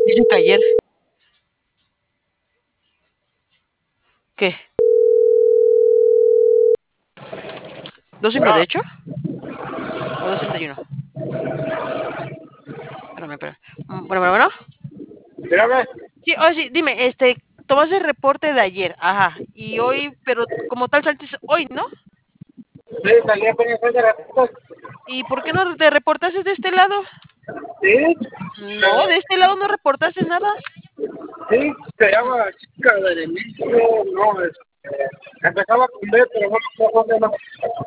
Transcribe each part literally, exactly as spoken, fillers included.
Dice que ayer. ¿Qué? ¿dos cincuenta y Bueno, ocho? ¿O dos treinta y uno? Espérame, espérame. Mm, Bueno, bueno, bueno. dígame. Sí, oye, sí, dime, este, tomaste el reporte de ayer, ajá, y hoy, pero como tal saltes hoy, ¿no? Sí, salí a conocer de ratitos. ¿Y por qué no te reportaste de este lado? Sí, No, de este lado no reportaste nada. sí, se Mm, llama la chica del inicio. No, es, eh, empezaba con B, pero no sé dónde no.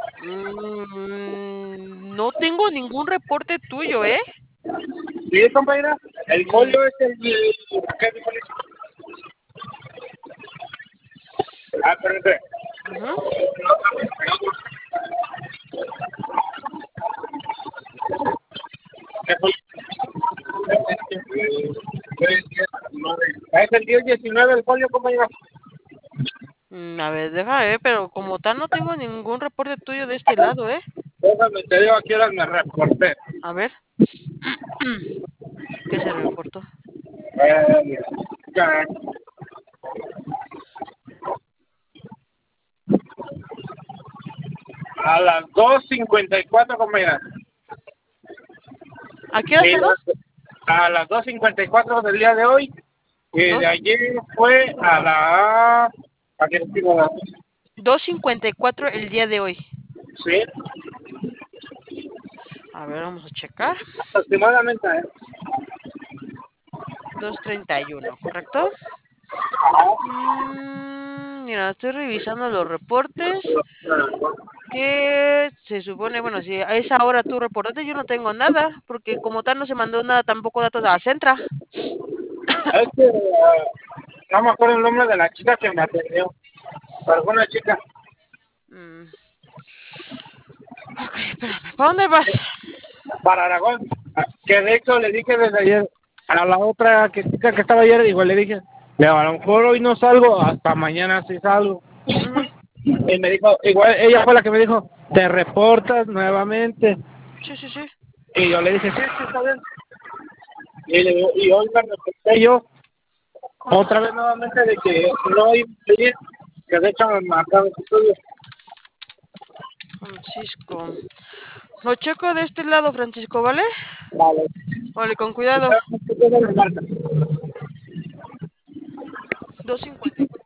mm, no tengo ningún reporte tuyo, ¿eh? Sí, compañera, el Mm, folio es el. ¿Qué dijo? Ah, espérate. ujú. ¿Qué folio? Es el diez diecinueve el folio, compañera. Mm, a ver, déjame ver, pero como tal no tengo ningún reporte tuyo de este lado, ¿eh? Déjame, te digo a qué horas me reporté. A ver, ¿qué se reportó? Eh, ya, a las dos cincuenta y cuatro, compañera. ¿A qué hora Y son las- dos? a las dos cincuenta y cuatro del día de hoy. Y de Dos, ayer fue a la. ¿A qué digo? dos cincuenta y cuatro el día de hoy. Sí, A ver, vamos a checar. aproximadamente. ¿Eh? Dos treinta y uno, ¿correcto? Mm, mira, estoy revisando los reportes que se supone, bueno, si a esa hora tú reportaste, yo no tengo nada, porque como tal no se mandó nada, tampoco datos a la Centra. Es que eh, no me acuerdo el nombre de la chica que me atendió. Pero fue una chica. Mm, ok, espérame, ¿para dónde vas? Para Aragón. Que de hecho le dije desde ayer a la otra que, chica que estaba ayer, igual le dije, "Leo, a lo mejor hoy no salgo, hasta mañana sí salgo". Ujú, Y me dijo, igual ella fue la que me dijo, te reportas nuevamente. sí, sí, sí. Y yo le dije, sí, sí, está bien. Y, le digo, y hoy me reporté yo otra vez nuevamente de que no iba a venir, que de hecho me marcaron el estudio. Francisco. Lo checo de este lado, Francisco, ¿vale? Vale. Vale, con cuidado. ¿Sabes qué tiene la marca? dos cincuenta y cuatro.